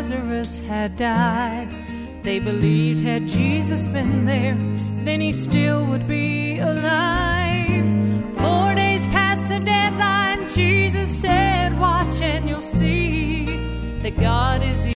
Lazarus had died. They believed had Jesus been there, then he still would be alive. 4 days past the deadline, Jesus said, watch and you'll see that God is